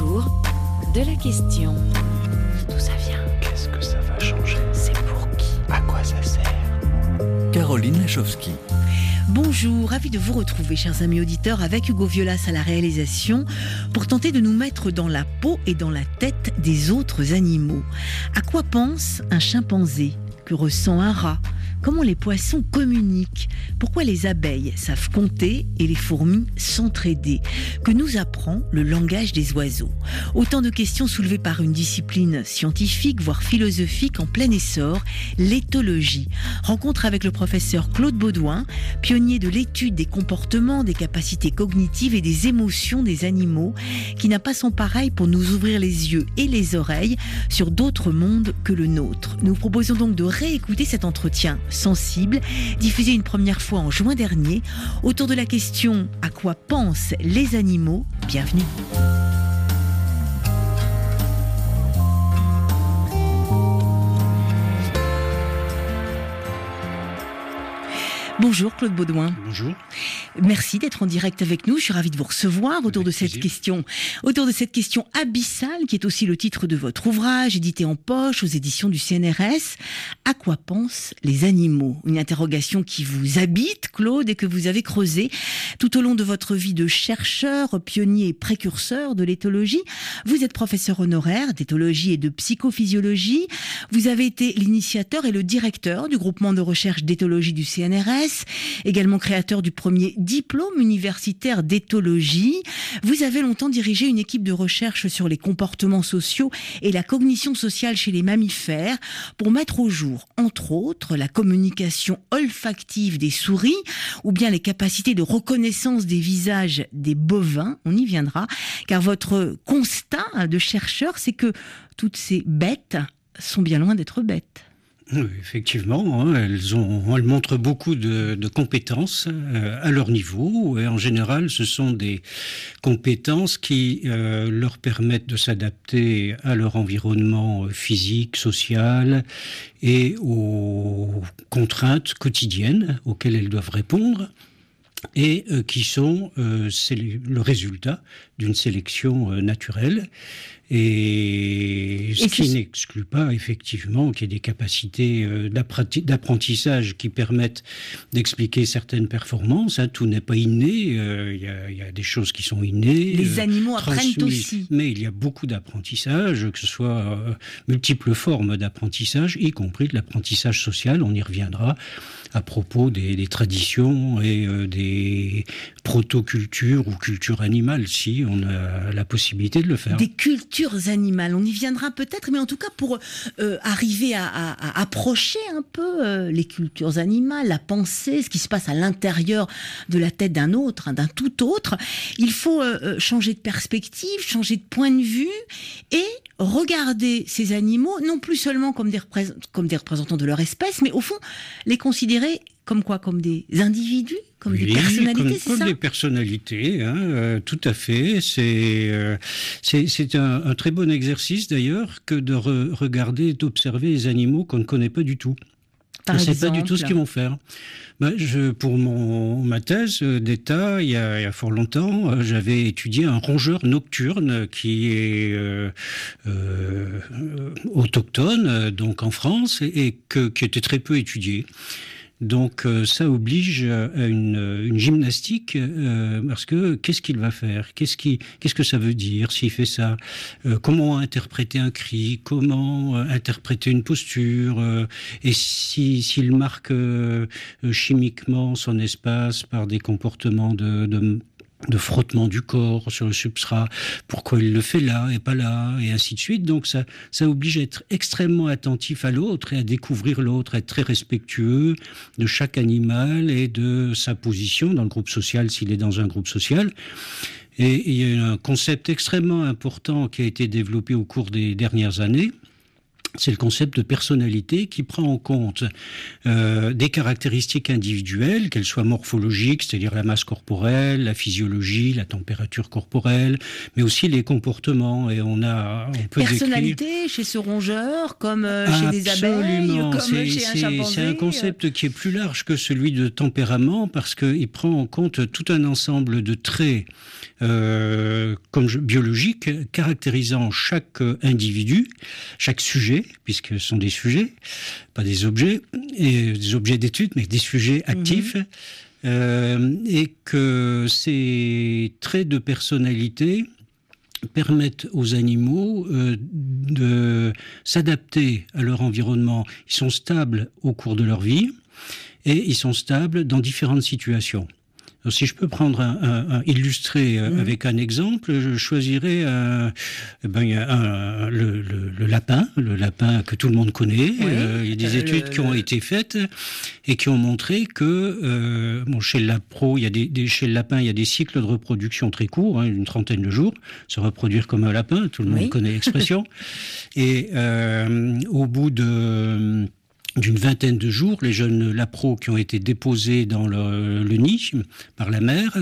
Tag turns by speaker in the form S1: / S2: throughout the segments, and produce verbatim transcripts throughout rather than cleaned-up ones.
S1: autour de la question. D'où ça vient?
S2: Qu'est-ce que ça va changer? C'est pour qui? À quoi ça sert?
S3: Caroline Lachowski.
S4: Bonjour, ravi de vous retrouver, chers amis auditeurs, avec Hugo Violas à la réalisation, pour tenter de nous mettre dans la peau et dans la tête des autres animaux. À quoi pense un chimpanzé? Que ressent un rat? Comment les poissons communiquent? Pourquoi les abeilles savent compter et les fourmis s'entraider? Que nous apprend le langage des oiseaux? Autant de questions soulevées par une discipline scientifique, voire philosophique en plein essor, l'éthologie. Rencontre avec le professeur Claude Baudouin, pionnier de l'étude des comportements, des capacités cognitives et des émotions des animaux, qui n'a pas son pareil pour nous ouvrir les yeux et les oreilles sur d'autres mondes que le nôtre. Nous proposons donc de réécouter cet entretien sensible, diffusé une première fois en juin dernier, autour de la question « À quoi pensent les animaux ?» Bienvenue. Bonjour Claude Baudouin.
S5: Bonjour.
S4: Merci d'être en direct avec nous. Je suis ravie de vous recevoir autour de cette question, autour de cette question abyssale qui est aussi le titre de votre ouvrage édité en poche aux éditions du C N R S. À quoi pensent les animaux? Une interrogation qui vous habite, Claude, et que vous avez creusée tout au long de votre vie de chercheur, pionnier et précurseur de l'éthologie. Vous êtes professeur honoraire d'éthologie et de psychophysiologie. Vous avez été l'initiateur et le directeur du groupement de recherche d'éthologie du C N R S. Également créateur du premier diplôme universitaire d'éthologie. Vous avez longtemps dirigé une équipe de recherche sur les comportements sociaux et la cognition sociale chez les mammifères pour mettre au jour, entre autres, la communication olfactive des souris ou bien les capacités de reconnaissance des visages des bovins. On y viendra, car votre constat de chercheur, c'est que toutes ces bêtes sont bien loin d'être bêtes.
S5: Oui, effectivement, hein, elles, ont, elles montrent beaucoup de, de compétences euh, à leur niveau. Et en général, ce sont des compétences qui euh, leur permettent de s'adapter à leur environnement physique, social et aux contraintes quotidiennes auxquelles elles doivent répondre. Et euh, qui sont euh, c'est le résultat d'une sélection euh, naturelle, et ce et qui c'est... n'exclut pas effectivement qu'il y ait des capacités euh, d'apprentissage qui permettent d'expliquer certaines performances. Hein, tout n'est pas inné, il euh, y, y a des choses qui sont innées.
S4: Les euh, animaux apprennent aussi.
S5: Mais il y a beaucoup d'apprentissage, que ce soit euh, multiples formes d'apprentissage, y compris de l'apprentissage social, on y reviendra, à propos des, des traditions et euh, des proto-cultures ou cultures animales, si on a la possibilité de le faire.
S4: Des cultures animales, on y viendra peut-être, mais en tout cas pour euh, arriver à, à, à approcher un peu euh, les cultures animales, la pensée, ce qui se passe à l'intérieur de la tête d'un autre, hein, d'un tout autre, il faut euh, changer de perspective, changer de point de vue et regarder ces animaux, non plus seulement comme des, représent- comme des représentants de leur espèce, mais au fond, les considérer comme quoi? Comme des individus? Comme
S5: oui,
S4: des personnalités,
S5: comme,
S4: c'est
S5: comme
S4: ça?
S5: des personnalités, hein, euh, tout à fait. C'est, euh, c'est, c'est un, un très bon exercice d'ailleurs que de re- regarder, d'observer les animaux qu'on ne connaît pas du tout.
S4: Par
S5: on ne sait
S4: exemple,
S5: pas du tout ce qu'ils vont faire. Ben, je, pour mon, ma thèse d'État, il y, a, il y a fort longtemps, j'avais étudié un rongeur nocturne qui est euh, euh, autochtone, donc en France, et, et que, qui était très peu étudié. Donc euh, ça oblige à une, une gymnastique, euh, parce que qu'est-ce qu'il va faire? Qu'est-ce, qui, qu'est-ce que ça veut dire s'il fait ça? euh, Comment interpréter un cri? Comment euh, interpréter une posture? euh, Et si, s'il marque euh, chimiquement son espace par des comportements de... de de frottement du corps sur le substrat, pourquoi il le fait là et pas là, et ainsi de suite. Donc ça, ça oblige à être extrêmement attentif à l'autre et à découvrir l'autre, à être très respectueux de chaque animal et de sa position dans le groupe social, s'il est dans un groupe social. Et il y a un concept extrêmement important qui a été développé au cours des dernières années, c'est le concept de personnalité qui prend en compte euh, des caractéristiques individuelles, qu'elles soient morphologiques, c'est-à-dire la masse corporelle, la physiologie, la température corporelle, mais aussi les comportements. Et on a on peut
S4: personnalité décrire... chez ce rongeur, comme euh, chez des abeilles, comme
S5: c'est,
S4: chez un chimpanzé.
S5: C'est un concept qui est plus large que celui de tempérament, parce qu'il prend en compte tout un ensemble de traits euh, comme je, biologiques caractérisant chaque individu, chaque sujet, puisque ce sont des sujets, pas des objets, et des objets d'étude, mais des sujets actifs, mmh. euh, et que ces traits de personnalité permettent aux animaux euh, de s'adapter à leur environnement. Ils sont stables au cours de leur vie, et ils sont stables dans différentes situations. Alors, si je peux prendre un, un, un illustrer mmh. avec un exemple, je choisirais un, ben, un, un, le, le, le lapin, le lapin que tout le monde connaît. Oui. Euh, il y a des euh, études le... qui ont été faites et qui ont montré que euh, bon, chez le lapro, il y a des, des, chez le lapin, il y a des cycles de reproduction très courts, hein, une trentaine de jours, se reproduire comme un lapin, tout le monde oui. connaît l'expression. Et euh, au bout de d'une vingtaine de jours, les jeunes lapros qui ont été déposés dans le, le nid par la mère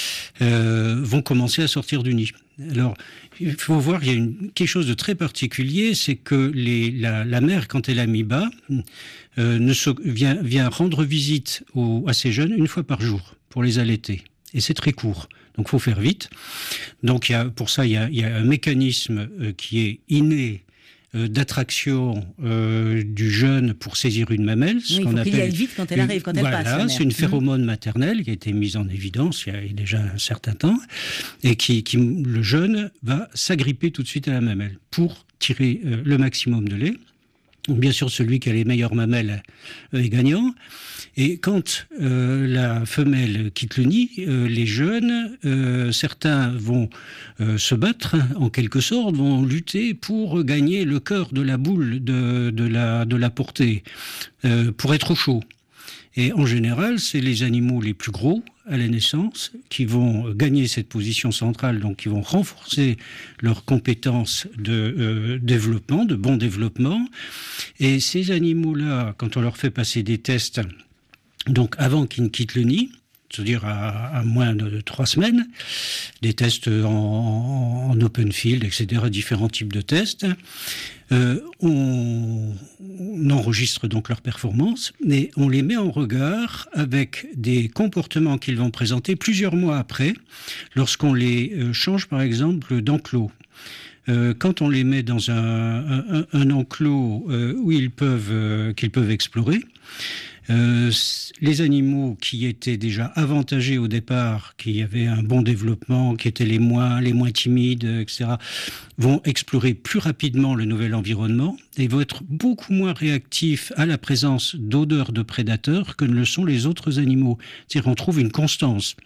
S5: euh, vont commencer à sortir du nid. Alors, il faut voir, il y a une, quelque chose de très particulier, c'est que les, la, la mère, quand elle a mis bas, euh, ne se, vient, vient rendre visite aux, à ses jeunes une fois par jour pour les allaiter. Et c'est très court. Donc, il faut faire vite. Donc, il y a, pour ça, il y a, il y a un mécanisme euh, qui est inné d'attraction euh, du jeune pour saisir une mamelle. Ce
S4: oui,
S5: qu'on
S4: il faut
S5: appelle
S4: qu'il y aille vite quand elle
S5: une,
S4: arrive, quand elle
S5: voilà,
S4: passe. Voilà,
S5: c'est une phéromone mmh. maternelle qui a été mise en évidence il y a déjà un certain temps et qui, qui le jeune va s'agripper tout de suite à la mamelle pour tirer euh, le maximum de lait. Bien sûr, celui qui a les meilleures mamelles euh, est gagnant. Et quand euh, la femelle quitte le nid, euh, les jeunes, euh, certains vont euh, se battre, en quelque sorte, vont lutter pour gagner le cœur de la boule de, de, la, de la portée, euh, pour être au chaud. Et en général, c'est les animaux les plus gros à la naissance qui vont gagner cette position centrale, donc qui vont renforcer leurs compétences de euh, développement, de bon développement. Et ces animaux-là, quand on leur fait passer des tests, donc avant qu'ils ne quittent le nid, c'est-à-dire à, à moins de, de trois semaines, des tests en, en open field, et cetera, différents types de tests, euh, on, on enregistre donc leurs performances, mais on les met en regard avec des comportements qu'ils vont présenter plusieurs mois après, lorsqu'on les euh, change par exemple d'enclos. Euh, quand on les met dans un, un, un enclos euh, où ils peuvent, euh, qu'ils peuvent explorer, Euh, les animaux qui étaient déjà avantagés au départ, qui avaient un bon développement, qui étaient les moins, les moins timides, et cetera, vont explorer plus rapidement le nouvel environnement et vont être beaucoup moins réactifs à la présence d'odeurs de prédateurs que ne le sont les autres animaux. C'est-à-dire qu'on trouve une constance.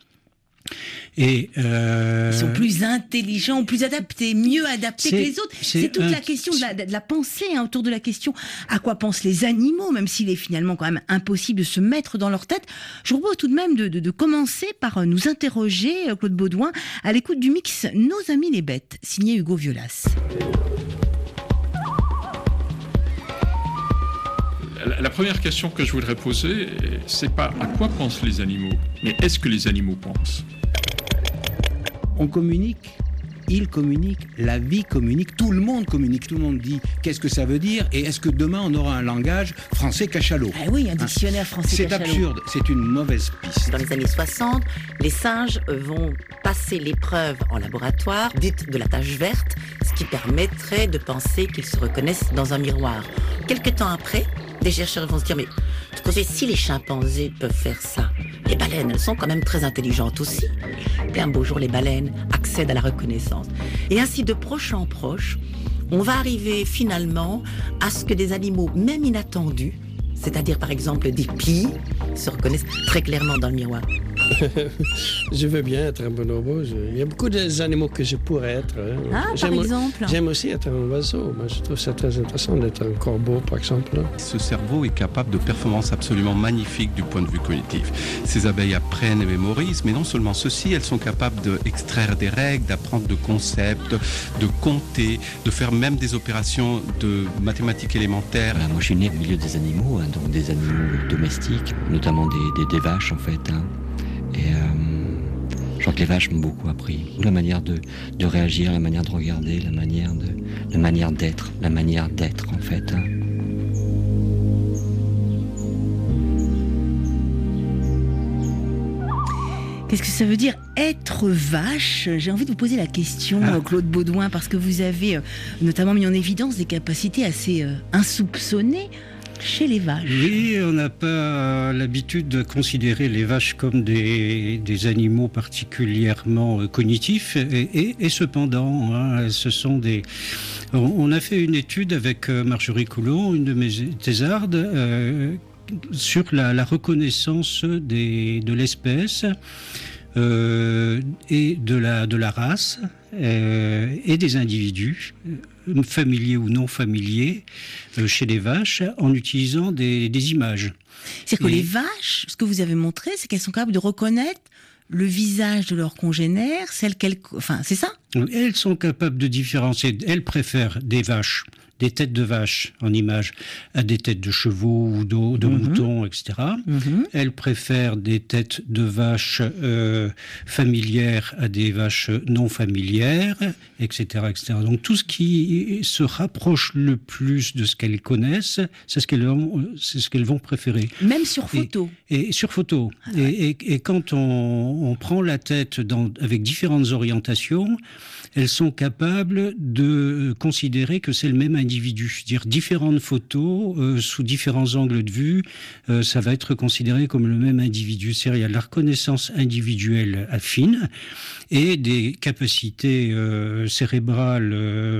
S5: Et euh...
S4: Ils sont plus intelligents, plus adaptés, mieux adaptés que les autres. C'est, c'est toute un... la question de la, de la pensée hein, autour de la question à quoi pensent les animaux, même s'il est finalement quand même impossible de se mettre dans leur tête. Je vous propose tout de même de, de, de commencer par nous interroger, Claude Baudouin, à l'écoute du mix Nos amis les bêtes, signé Hugo Violas.
S6: La première question que je voudrais poser, c'est pas à quoi pensent les animaux, mais est-ce que les animaux pensent ?
S7: On communique, ils communiquent, la vie communique, tout le monde communique, tout le monde dit qu'est-ce que ça veut dire et est-ce que demain on aura un langage français cachalot ?
S4: Ah oui, un dictionnaire français
S7: c'est
S4: cachalot.
S7: C'est absurde, c'est une mauvaise piste.
S8: Dans les années soixante, les singes vont passer l'épreuve en laboratoire, dite de la tache verte, ce qui permettrait de penser qu'ils se reconnaissent dans un miroir. Quelque temps après, des chercheurs vont se dire, mais si les chimpanzés peuvent faire ça, les baleines, elles sont quand même très intelligentes aussi. Et un beau jour, les baleines accèdent à la reconnaissance. Et ainsi, de proche en proche, on va arriver finalement à ce que des animaux, même inattendus, c'est-à-dire par exemple des pies, se reconnaissent très clairement dans le miroir.
S9: Je veux bien être un bonobo. Je... Il y a beaucoup d'animaux que je pourrais être. Hein.
S4: Ah,
S9: j'aime,
S4: par exemple
S9: J'aime aussi être un oiseau. Moi, je trouve ça très intéressant d'être un corbeau, par exemple.
S10: Ce cerveau est capable de performances absolument magnifiques du point de vue cognitif. Ces abeilles apprennent et mémorisent, mais non seulement ceci, elles sont capables d'extraire des règles, d'apprendre de concepts, de compter, de faire même des opérations de mathématiques élémentaires.
S11: Voilà, moi, je suis né au milieu des animaux, hein, donc des animaux domestiques, notamment des, des, des vaches, en fait. Hein. Et euh, je crois que les vaches m'ont beaucoup appris. La manière de, de réagir, la manière de regarder, la manière, de, la manière d'être, la manière d'être, en fait. Hein.
S4: Qu'est-ce que ça veut dire être vache ? J'ai envie de vous poser la question, ah. Claude Baudouin, parce que vous avez euh, notamment mis en évidence des capacités assez euh, insoupçonnées chez les vaches.
S5: Oui, on n'a pas l'habitude de considérer les vaches comme des, des animaux particulièrement euh, cognitifs, et, et, et cependant, hein, ce sont des... On a fait une étude avec Marjorie Coulon, une de mes thésardes, euh, sur la, la reconnaissance des, de l'espèce euh, et de la, de la race euh, et des individus, familiers ou non familiers, euh, chez les vaches, en utilisant des, des images.
S4: C'est-à-dire que et... les vaches, ce que vous avez montré, c'est qu'elles sont capables de reconnaître le visage de leurs congénères, celles qu'elles... Enfin, c'est ça ?
S5: Elles sont capables de différencier. Elles préfèrent des vaches, des têtes de vaches en image, à des têtes de chevaux ou de, de mmh. moutons, et cetera. Mmh. Elles préfèrent des têtes de vaches euh, familières à des vaches non familières, et cetera, et cetera. Donc tout ce qui se rapproche le plus de ce qu'elles connaissent, c'est ce qu'elles vont, c'est ce qu'elles vont préférer.
S4: Même sur photo.
S5: Et, et sur photo. Ah ouais. et, et, et quand on, on prend la tête dans, avec différentes orientations, elles sont capables de considérer que c'est le même individu. C'est-à-dire différentes photos euh, sous différents angles de vue, euh, ça va être considéré comme le même individu. C'est-à-dire il y a la reconnaissance individuelle affine et des capacités euh, cérébrales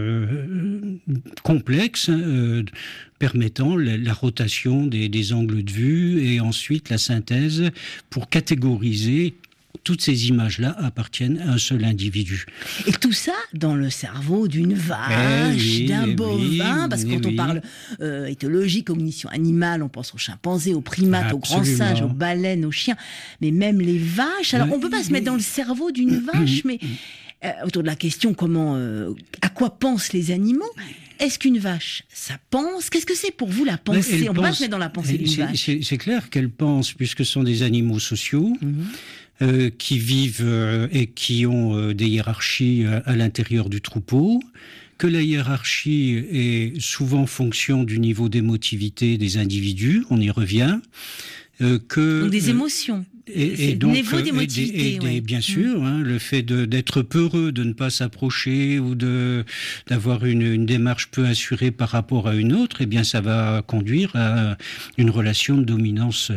S5: euh, complexes euh, permettant la, la rotation des, des angles de vue et ensuite la synthèse pour catégoriser. Toutes ces images-là appartiennent à un seul individu.
S4: Et tout ça dans le cerveau d'une vache, eh oui, d'un bovin, oui, parce que quand oui. on parle euh, éthologie, cognition animale, on pense aux chimpanzés, aux primates, Absolument. aux grands singes, aux baleines, aux chiens, mais même les vaches. Alors, oui, on ne peut pas oui. se mettre dans le cerveau d'une vache, mais euh, autour de la question comment, euh, à quoi pensent les animaux ? Est-ce qu'une vache, ça pense ? Qu'est-ce que c'est pour vous la pensée ? On ne peut pas se mettre dans la pensée d'une
S5: c'est,
S4: vache.
S5: C'est, c'est clair qu'elle pense, puisque ce sont des animaux sociaux, mm-hmm. euh, qui vivent euh, et qui ont euh, des hiérarchies euh, à l'intérieur du troupeau, que la hiérarchie est souvent fonction du niveau d'émotivité des individus, on y revient. Euh, que,
S4: donc des émotions.
S5: Et, et donc, niveau d'émotivité, et, et, ouais. et bien sûr, mmh. hein, le fait de, d'être peureux, de ne pas s'approcher ou de, d'avoir une, une démarche peu assurée par rapport à une autre, eh bien, ça va conduire à une relation de dominance,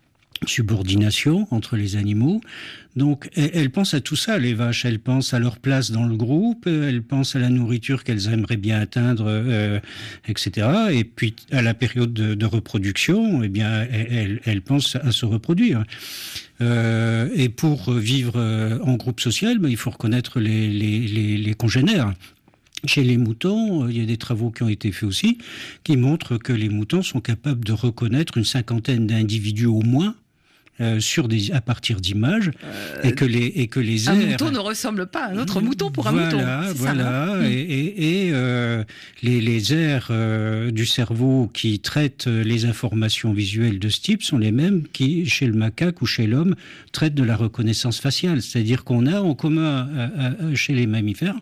S5: subordination entre les animaux. Donc, elles pensent à tout ça, les vaches. Elles pensent à leur place dans le groupe, elles pensent à la nourriture qu'elles aimeraient bien atteindre, euh, et cetera. Et puis, à la période de, de reproduction, eh bien, elles, elles pensent à se reproduire. Euh, et pour vivre en groupe social, ben, il faut reconnaître les, les, les, les congénères. Chez les moutons, il y a des travaux qui ont été faits aussi, qui montrent que les moutons sont capables de reconnaître une cinquantaine d'individus au moins, Euh, sur des, à partir d'images, euh, et que les et que les
S4: un
S5: airs...
S4: mouton ne ressemble pas à un autre mouton pour un
S5: voilà,
S4: mouton.
S5: C'est voilà, ça, hein. et, et, et euh, les, les aires euh, du cerveau qui traitent les informations visuelles de ce type sont les mêmes qui, chez le macaque ou chez l'homme, traitent de la reconnaissance faciale. C'est-à-dire qu'on a en commun à, à, à, chez les mammifères,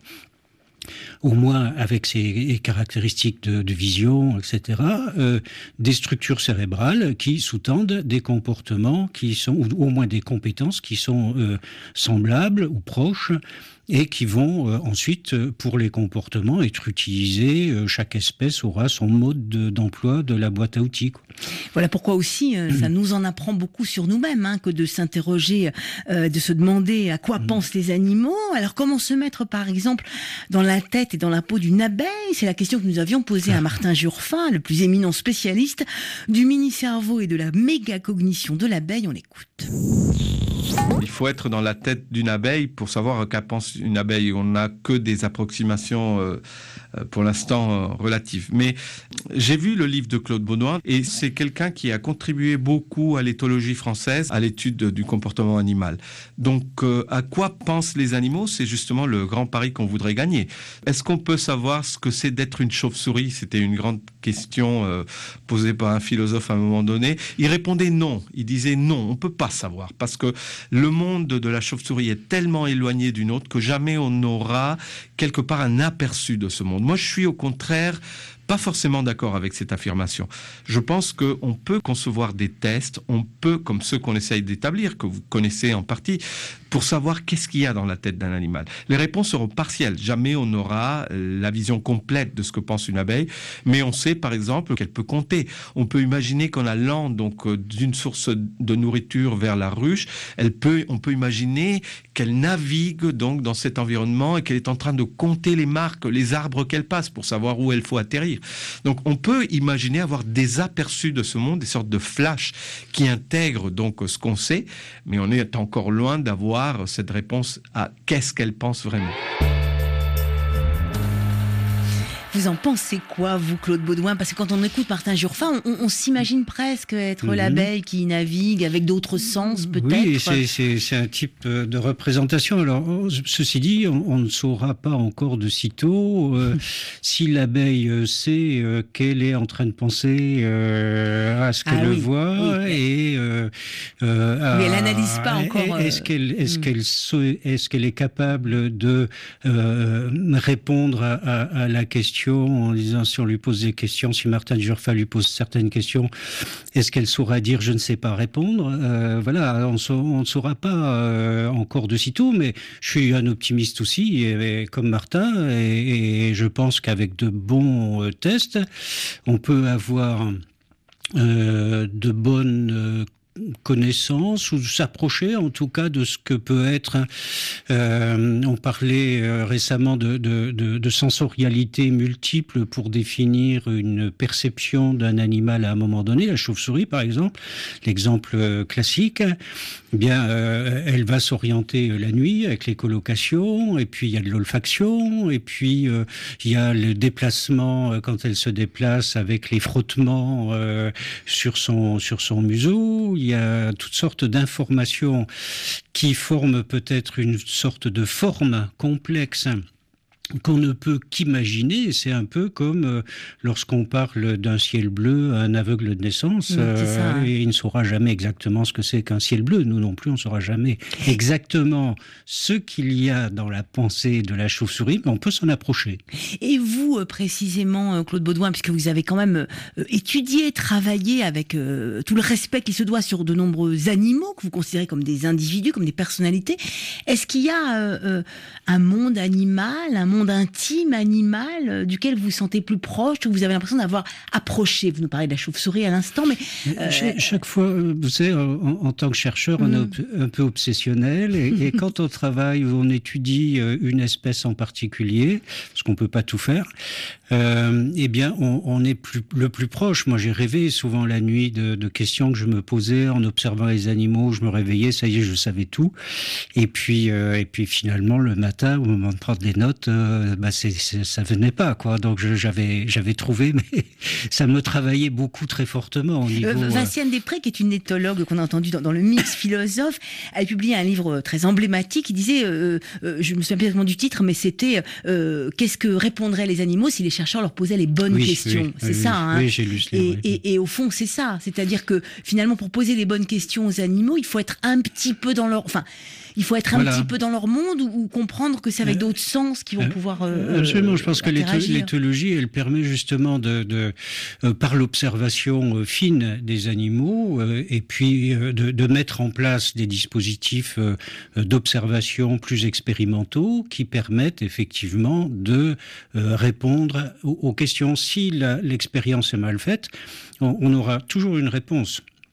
S5: au moins avec ses caractéristiques de, de vision, et cetera, euh, des structures cérébrales qui sous-tendent des comportements qui sont, ou au moins des compétences qui sont euh, semblables ou proches, et qui vont euh, ensuite, pour les comportements, être utilisés. Euh, chaque espèce aura son mode de, d'emploi de la boîte à outils, quoi.
S4: Voilà pourquoi aussi, euh, ça nous en apprend beaucoup sur nous-mêmes, hein, que de s'interroger, euh, de se demander à quoi mmh. pensent les animaux. Alors comment se mettre, par exemple, dans la tête et dans la peau d'une abeille ? C'est la question que nous avions posée à Martin Jurfin, le plus éminent spécialiste du mini-cerveau et de la méga-cognition de l'abeille. On l'écoute.
S10: Il faut être dans la tête d'une abeille pour savoir qu'à pense une abeille. On n'a que des approximations euh, pour l'instant euh, relatives. Mais j'ai vu le livre de Claude Baudouin et c'est quelqu'un qui a contribué beaucoup à l'éthologie française, à l'étude du comportement animal. Donc euh, à quoi pensent les animaux? C'est justement le grand pari qu'on voudrait gagner. Est-ce qu'on peut savoir ce que c'est d'être une chauve-souris? C'était une grande question euh, posée par un philosophe à un moment donné. Il répondait non. Il disait non, on peut pas savoir parce que le monde de la chauve-souris est tellement éloigné du nôtre que jamais on n'aura quelque part un aperçu de ce monde. Moi, je suis au contraire pas forcément d'accord avec cette affirmation. Je pense qu'on peut concevoir des tests, on peut, comme ceux qu'on essaye d'établir, que vous connaissez en partie, pour savoir qu'est-ce qu'il y a dans la tête d'un animal. Les réponses seront partielles. Jamais on aura la vision complète de ce que pense une abeille, mais on sait par exemple qu'elle peut compter. On peut imaginer qu'en allant donc d'une source de nourriture vers la ruche, elle peut, on peut imaginer qu'elle navigue donc dans cet environnement et qu'elle est en train de compter les marques, les arbres qu'elle passe pour savoir où elle faut atterrir. Donc on peut imaginer avoir des aperçus de ce monde, des sortes de flashs qui intègrent donc ce qu'on sait, mais on est encore loin d'avoir cette réponse à qu'est-ce qu'elle pense vraiment.
S4: Vous en pensez quoi, vous, Claude Baudouin? Parce que quand on écoute Martin Giurfa, on, on, on s'imagine presque être mmh. l'abeille qui navigue avec d'autres sens, peut-être.
S5: Oui, c'est, c'est, c'est un type de représentation. Alors, ceci dit, on, on ne saura pas encore de sitôt euh, si l'abeille sait euh, qu'elle est en train de penser euh, à ce qu'elle ah, oui. voit oui. et euh,
S4: euh, mais elle n'analyse pas encore.
S5: Est-ce qu'elle, est-ce mmh. qu'elle, est-ce qu'elle est capable de euh, répondre à, à, à la question en disant si on lui pose des questions, si Martin Giurfa lui pose certaines questions, est-ce qu'elle saura dire je ne sais pas répondre? euh, Voilà, on ne saura pas euh, encore de sitôt, mais je suis un optimiste aussi, et, et, comme Martin, et, et je pense qu'avec de bons euh, tests, on peut avoir euh, de bonnes euh, connaissance ou s'approcher en tout cas de ce que peut être euh, on parlait euh, récemment de, de, de, de sensorialité multiple pour définir une perception d'un animal à un moment donné. La chauve-souris par exemple, l'exemple euh, classique, eh bien euh, elle va s'orienter la nuit avec l'écholocation, et puis il y a de l'olfaction, et puis euh, il y a le déplacement euh, quand elle se déplace avec les frottements euh, sur son, sur son museau. Il y a toutes sortes d'informations qui forment peut-être une sorte de forme complexe qu'on ne peut qu'imaginer. C'est un peu comme euh, lorsqu'on parle d'un ciel bleu à un aveugle de naissance, mmh, euh, et il ne saura jamais exactement ce que c'est qu'un ciel bleu. Nous non plus, on ne saura jamais exactement ce qu'il y a dans la pensée de la chauve-souris, mais on peut s'en approcher.
S4: Et vous, euh, précisément, Claude Baudouin, puisque vous avez quand même euh, étudié, travaillé avec euh, tout le respect qui se doit sur de nombreux animaux que vous considérez comme des individus, comme des personnalités, est-ce qu'il y a euh, un monde animal, un monde intime, animal, euh, duquel vous vous sentez plus proche, que vous avez l'impression d'avoir approché? Vous nous parlez de la chauve-souris à l'instant, mais... Euh...
S5: Chaque, chaque fois, vous savez, en, en tant que chercheur, on mmh. est un peu obsessionnel, et, et quand on travaille ou on étudie une espèce en particulier, parce qu'on ne peut pas tout faire, euh, eh bien, on, on est plus, le plus proche. Moi, j'ai rêvé souvent la nuit de, de questions que je me posais en observant les animaux. Je me réveillais, ça y est, je savais tout. Et puis, euh, et puis finalement, le matin, au moment de prendre des notes, euh, bah c'est, c'est, ça venait pas, quoi. Donc, je, j'avais, j'avais trouvé, mais ça me travaillait beaucoup, très fortement au niveau... Euh,
S4: Vinciane Després, qui est une éthologue qu'on a entendue dans, dans le Mix Philosophe, a publié un livre très emblématique. Il disait, euh, euh, je me souviens pas exactement du titre, mais c'était euh, qu'est-ce que répondraient les animaux si les chercheurs leur posaient les bonnes oui, questions. Oui, c'est oui, ça.
S5: Oui,
S4: hein.
S5: oui, j'ai lu ce livre.
S4: Et, et, et au fond, c'est ça. C'est-à-dire que finalement, pour poser les bonnes questions aux animaux, il faut être un petit peu dans leur... Enfin, il faut être un voilà. petit peu dans leur monde, ou, ou comprendre que c'est avec euh, d'autres sens qu'ils vont euh, pouvoir euh,
S5: Absolument, je pense que l'éthologie, elle permet justement de, de euh, par l'observation euh, fine des animaux, euh, et puis euh, de, de mettre en place des dispositifs euh, d'observation plus expérimentaux qui permettent effectivement de euh, répondre aux, aux questions. Si la, l'expérience est mal faite, on, on aura toujours une réponse.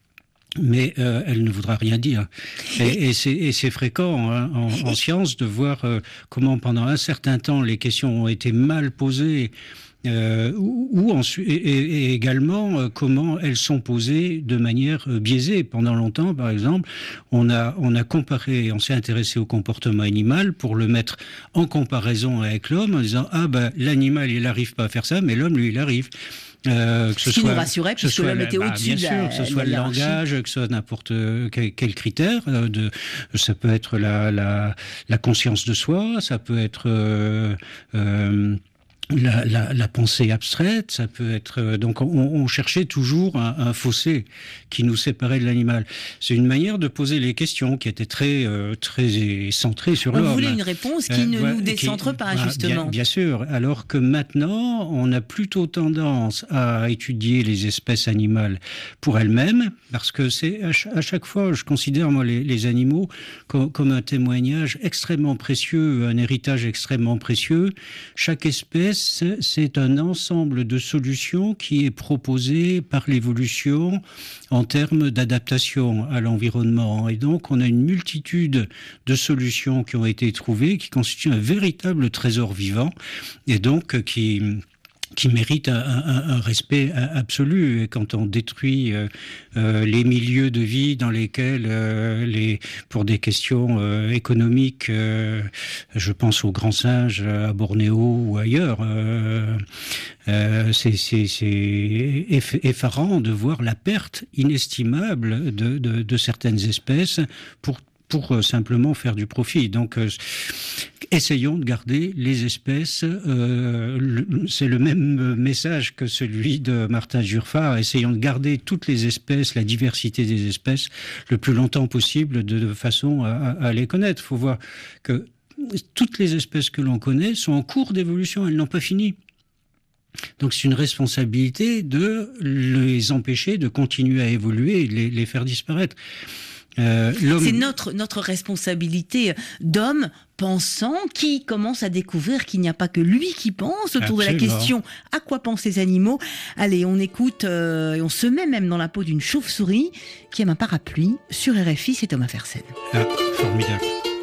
S5: mais euh, elle ne voudra rien dire. Et, et, c'est, et c'est fréquent hein, en, en science de voir euh, comment pendant un certain temps les questions ont été mal posées, euh, ou, ou ensuite, et, et également euh, comment elles sont posées de manière euh, biaisée. Pendant longtemps, par exemple, on a, on a comparé, on s'est intéressé au comportement animal pour le mettre en comparaison avec l'homme, en disant « Ah ben, l'animal, il n'arrive pas à faire ça, mais l'homme, lui, il arrive ». Euh, que ce,
S4: ce qui
S5: soit,
S4: nous rassurait, puisque l'homme était
S5: bah,
S4: au-dessus
S5: bien
S4: de
S5: sûr,
S4: la,
S5: que ce soit
S4: la
S5: le langage, que ce soit n'importe quel, quel critère. Euh, de, ça peut être la, la, la conscience de soi, ça peut être euh, euh, la, la, la pensée abstraite, ça peut être... Donc on, on cherchait toujours un, un fossé qui nous séparait de l'animal. C'est une manière de poser les questions qui était très, euh, très centrée sur l'homme.
S4: On voulait une réponse qui euh, ne ouais, nous décentre qui, pas, bah, justement.
S5: Bien, bien sûr, alors que maintenant, on a plutôt tendance à étudier les espèces animales pour elles-mêmes, parce que c'est à, ch- à chaque fois, je considère moi les, les animaux comme, comme un témoignage extrêmement précieux, un héritage extrêmement précieux. Chaque espèce, c'est un ensemble de solutions qui est proposé par l'évolution en termes d'adaptation à l'environnement. Et donc, on a une multitude de solutions qui ont été trouvées, qui constituent un véritable trésor vivant, et donc qui... qui mérite un, un, un respect absolu. Et quand on détruit euh, euh, les milieux de vie dans lesquels, euh, les, pour des questions euh, économiques, euh, je pense aux grands singes à Bornéo ou ailleurs, euh, euh, c'est, c'est, c'est effarant de voir la perte inestimable de, de, de certaines espèces pour pour euh, simplement faire du profit. Donc, euh, essayons de garder les espèces. Euh, le, c'est le même message que celui de Martin Durfard. Essayons de garder toutes les espèces, la diversité des espèces, le plus longtemps possible, de, de façon à, à les connaître. Il faut voir que toutes les espèces que l'on connaît sont en cours d'évolution. Elles n'ont pas fini. Donc c'est une responsabilité de les empêcher de continuer à évoluer et de les, les faire disparaître.
S4: Euh, c'est notre, notre responsabilité d'homme pensant qui commence à découvrir qu'il n'y a pas que lui qui pense autour Absolument. de la question à quoi pensent les animaux. Allez, on écoute euh, et on se met même dans la peau d'une chauve-souris qui aime un parapluie. Sur R F I, c'est Thomas Fersen.
S5: Ah, formidable.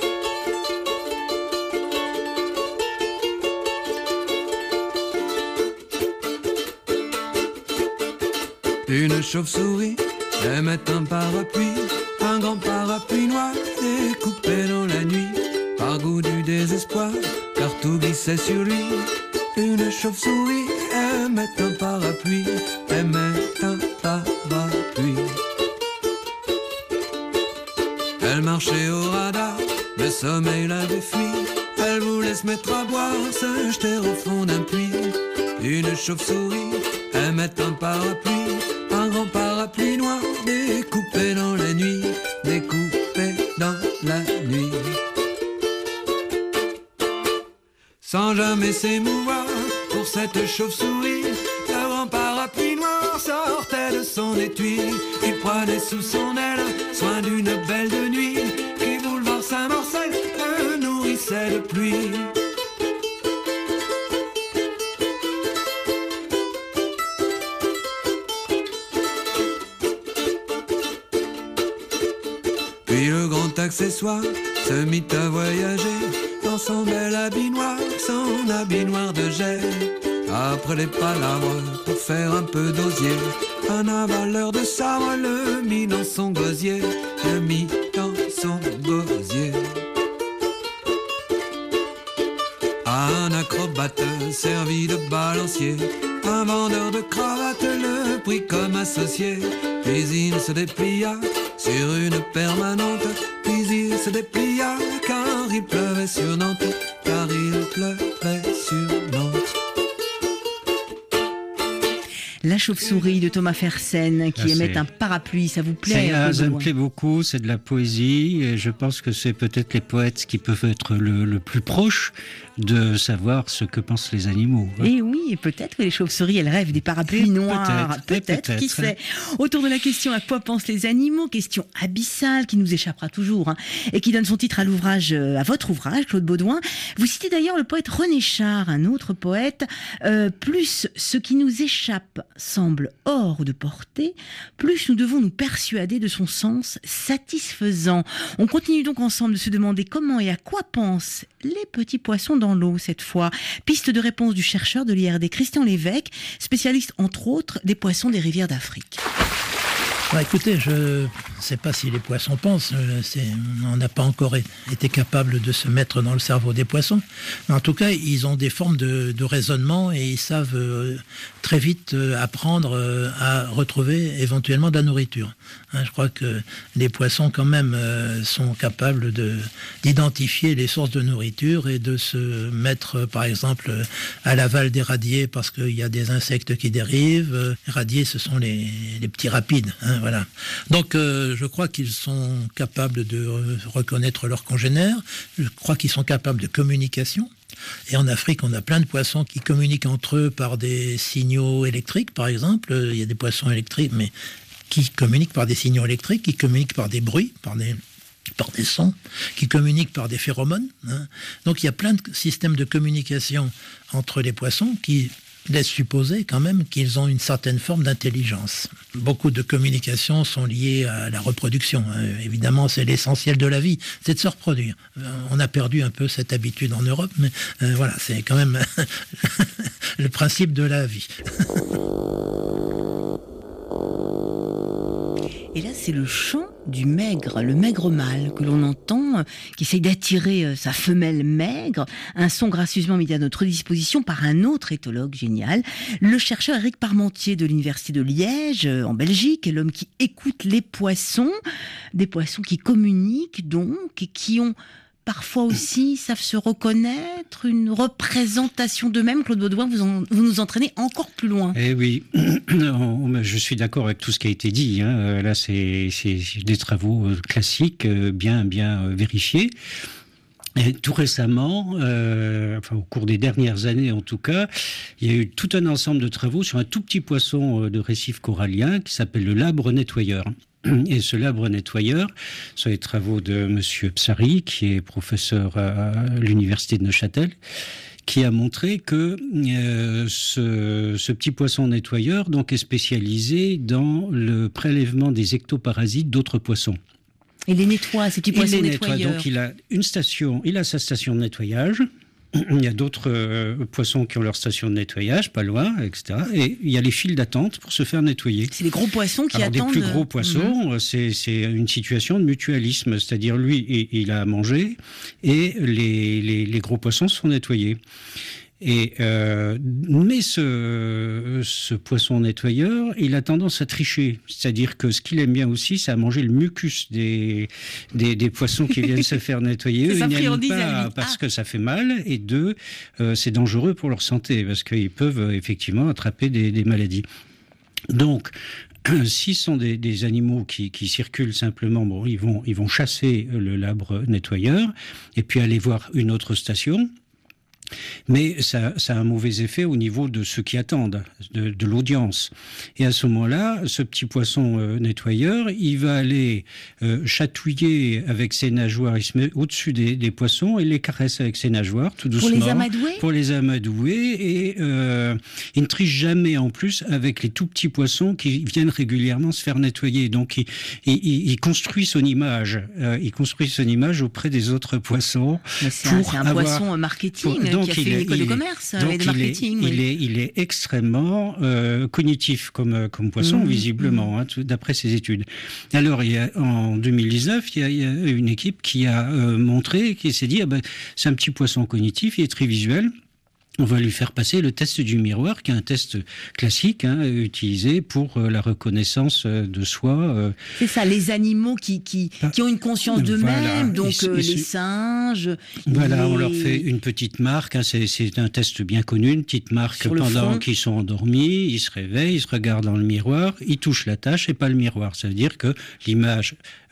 S12: Une chauve-souris aimait un parapluie, un grand parapluie noir découpé dans la nuit, par goût du désespoir, car tout glissait sur lui. Une chauve-souris aimait un parapluie, aimait un parapluie. Elle marchait au radar, le sommeil l'avait fui. Elle voulait se mettre à boire, se jeter au fond d'un puits. Une chauve-souris aimait un parapluie, un grand parapluie noir découpé dans la nuit, découpé dans la nuit. Sans jamais s'émouvoir pour cette chauve-souris, le grand parapluie noir sortait de son étui. Il prenait sous son aile soin d'une belle de nuit qui, boulevard Saint-Marcel, le nourrissait de pluie. Puis le grand accessoire se mit à voyager dans son bel habit noir, son habit noir de jet. Après les palabres pour faire un peu d'osier, un avaleur de sabre le mit dans son gosier, le mit dans son gosier. Un acrobate servi de balancier, un vendeur de cravates le prit comme associé. Puis il se déplia sur une permanente, puis il se déplia car il pleuvait sur Nantes, car il pleuvait sur Nantes.
S4: La chauve-souris de Thomas Fersen qui ah, émet
S5: c'est...
S4: un parapluie, ça vous plaît?
S5: Ça, ça me plaît beaucoup, c'est de la poésie et je pense que c'est peut-être les poètes qui peuvent être le, le plus proches de savoir ce que pensent les animaux.
S4: Et oui, et peut-être que les chauves-souris, elles rêvent des parapluies et noirs.
S5: Peut-être,
S4: peut-être, peut-être, qui sait. Autour de la question à quoi pensent les animaux, question abyssale qui nous échappera toujours hein, et qui donne son titre à l'ouvrage, à votre ouvrage, Claude Baudouin. Vous citez d'ailleurs le poète René Char, un autre poète. Euh, plus ce qui nous échappe semble hors de portée, plus nous devons nous persuader de son sens satisfaisant. On continue donc ensemble de se demander comment et à quoi pensent les petits poissons dans l'eau cette fois. Piste de réponse du chercheur de l'I R D Christian Lévesque, spécialiste entre autres des poissons des rivières d'Afrique.
S13: Bah, écoutez, je ne sais pas si les poissons pensent, c'est, on n'a pas encore été capable de se mettre dans le cerveau des poissons, mais en tout cas, ils ont des formes de, de raisonnement et ils savent euh, très vite euh, apprendre euh, à retrouver éventuellement de la nourriture. Hein, je crois que les poissons quand même euh, sont capables de, d'identifier les sources de nourriture et de se mettre, euh, par exemple, à l'aval des radiers parce qu'il y a des insectes qui dérivent. Euh, les radiers, ce sont les, les petits rapides, hein. Voilà. Donc, euh, je crois qu'ils sont capables de euh, reconnaître leurs congénères. Je crois qu'ils sont capables de communication. Et en Afrique, on a plein de poissons qui communiquent entre eux par des signaux électriques, par exemple. Il y a des poissons électriques, mais qui communiquent par des signaux électriques, qui communiquent par des bruits, par des, par des sons, qui communiquent par des phéromones. Hein. Donc, il y a plein de systèmes de communication entre les poissons qui laisse supposer quand même qu'ils ont une certaine forme d'intelligence. Beaucoup de communications sont liées à la reproduction. Euh, évidemment, c'est l'essentiel de la vie, c'est de se reproduire. Euh, on a perdu un peu cette habitude en Europe, mais euh, voilà, c'est quand même le principe de la vie.
S4: Et là, c'est le chant du maigre, le maigre mâle que l'on entend, euh, qui essaye d'attirer euh, sa femelle maigre, un son gracieusement mis à notre disposition par un autre éthologue génial, le chercheur Éric Parmentier de l'Université de Liège, euh, en Belgique, l'homme qui écoute les poissons, des poissons qui communiquent donc, et qui ont parfois aussi savent se reconnaître, une représentation d'eux-mêmes. Claude Baudouin, vous, en, vous nous entraînez encore plus loin.
S5: Eh oui, je suis d'accord avec tout ce qui a été dit. Hein. Là, c'est, c'est des travaux classiques, bien, bien vérifiés. Et tout récemment, euh, enfin au cours des dernières années en tout cas, il y a eu tout un ensemble de travaux sur un tout petit poisson de récif corallien qui s'appelle le labre nettoyeur. Et ce labre nettoyeur, sur les travaux de Monsieur Psari, qui est professeur à l'université de Neuchâtel, qui a montré que euh, ce, ce petit poisson nettoyeur donc, est spécialisé dans le prélèvement des ectoparasites d'autres poissons.
S4: Et les nettoie, ces petits poissons
S5: il les
S4: nettoyeurs.
S5: Nettoie. Donc il a une station, il a sa station de nettoyage. Il y a d'autres euh, poissons qui ont leur station de nettoyage, pas loin, et cetera. Et il y a les files d'attente pour se faire nettoyer.
S4: C'est les gros poissons qui
S5: Alors,
S4: attendent.
S5: Des plus gros poissons, mmh. c'est, c'est une situation de mutualisme. C'est-à-dire, lui, il, il a à manger et les, les, les gros poissons sont nettoyés. Et euh, mais ce, ce poisson nettoyeur, il a tendance à tricher. C'est-à-dire que ce qu'il aime bien aussi, c'est à manger le mucus des, des, des poissons qui viennent se faire nettoyer. Eux, ils n'aiment pas parce ah. que ça fait mal, et deux, euh, c'est dangereux pour leur santé, parce qu'ils peuvent effectivement attraper des, des maladies. Donc, si ce sont des, des animaux qui, qui circulent simplement, bon, ils vont, ils vont chasser le labre nettoyeur, et puis aller voir une autre station. Mais ça, ça a un mauvais effet au niveau de ceux qui attendent, de, de l'audience. Et à ce moment-là, ce petit poisson euh, nettoyeur, il va aller euh, chatouiller avec ses nageoires, il se met au-dessus des, des poissons et les caresse avec ses nageoires, tout doucement.
S4: Pour les amadouer
S5: Pour les amadouer. Et euh, il ne triche jamais en plus avec les tout petits poissons qui viennent régulièrement se faire nettoyer. Donc il, il, il construit son image. Euh, il construit son image auprès des autres poissons.
S4: Mais c'est, un, c'est un
S5: avoir,
S4: poisson marketing.
S5: Pour, donc
S4: qui a fait
S5: il
S4: une
S5: est,
S4: école
S5: il
S4: de commerce
S5: est,
S4: et de marketing.
S5: Il est,
S4: oui.
S5: il est, il est extrêmement euh, cognitif comme, comme poisson, mmh, visiblement, mmh. hein, d'après ses études. Alors, il y a, en deux mille dix-neuf, il y a, il y a une équipe qui a euh, montré, qui s'est dit, ah ben, c'est un petit poisson cognitif, il est très visuel. On va lui faire passer le test du miroir, qui est un test classique, hein, utilisé pour euh, la reconnaissance euh, de soi. Euh.
S4: C'est ça, les animaux qui, qui, qui ont une conscience d'eux-mêmes, voilà. donc et, euh, et les singes.
S5: Voilà,
S4: les...
S5: on leur fait une petite marque, hein, c'est, c'est un test bien connu, une petite marque pendant qu'ils sont endormis, ils se réveillent, ils se regardent dans le miroir, ils touchent la tâche et pas le miroir. Ça veut dire que l'image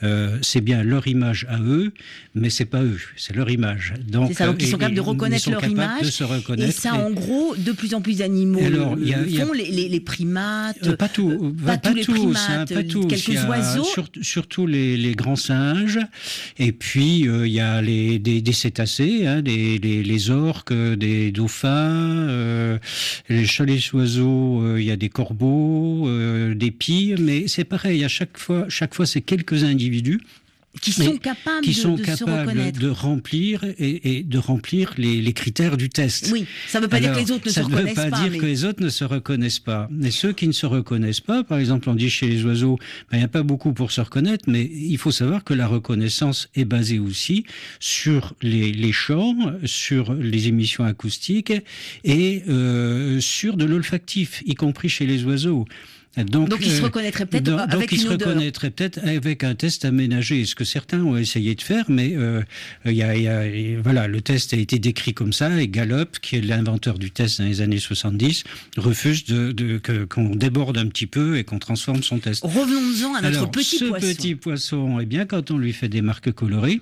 S5: euh, c'est bien leur image à eux, mais c'est pas eux, c'est leur image. Donc,
S4: c'est ça, donc ils sont
S5: et,
S4: capables de reconnaître leur image,
S5: de se reconnaître,
S4: et ça, en gros, de plus en plus d'animaux alors, le, y a, le font, a, les, les, les primates,
S5: euh, pas, tout,
S4: pas, pas tous les primates,
S5: hein, pas tous,
S4: quelques oiseaux,
S5: sur, surtout les, les grands singes, et puis il euh, y a les, des, des cétacés, hein, des, les, les orques, des dauphins, euh, les oiseaux, il euh, y a des corbeaux, euh, des pies, mais c'est pareil, à chaque fois, chaque fois c'est quelques individus
S4: qui sont capables,
S5: qui
S4: de,
S5: sont
S4: de
S5: capables
S4: se reconnaître,
S5: de remplir et, et de remplir les, les critères du test.
S4: Oui, ça ne veut pas
S5: Alors,
S4: dire que les autres ne se reconnaissent pas.
S5: Ça ne veut pas dire
S4: mais...
S5: que les autres ne se reconnaissent pas. Mais ceux qui ne se reconnaissent pas, par exemple, on dit chez les oiseaux, ben, il n'y a pas beaucoup pour se reconnaître, mais il faut savoir que la reconnaissance est basée aussi sur les, les chants, sur les émissions acoustiques et euh, sur de l'olfactif, y compris chez les oiseaux. Donc,
S4: donc, il se reconnaîtrait peut-être
S5: donc,
S4: avec
S5: donc il
S4: une
S5: se
S4: odeur.
S5: reconnaîtrait peut-être avec un test aménagé, ce que certains ont essayé de faire, mais euh, y a, y a, y, voilà, le test a été décrit comme ça, et Gallup, qui est l'inventeur du test dans les années soixante-dix, refuse de, de, que, qu'on déborde un petit peu et qu'on transforme son test.
S4: Revenons-en à notre
S5: Alors,
S4: petit
S5: ce
S4: poisson.
S5: Ce petit poisson, eh bien, quand on lui fait des marques colorées,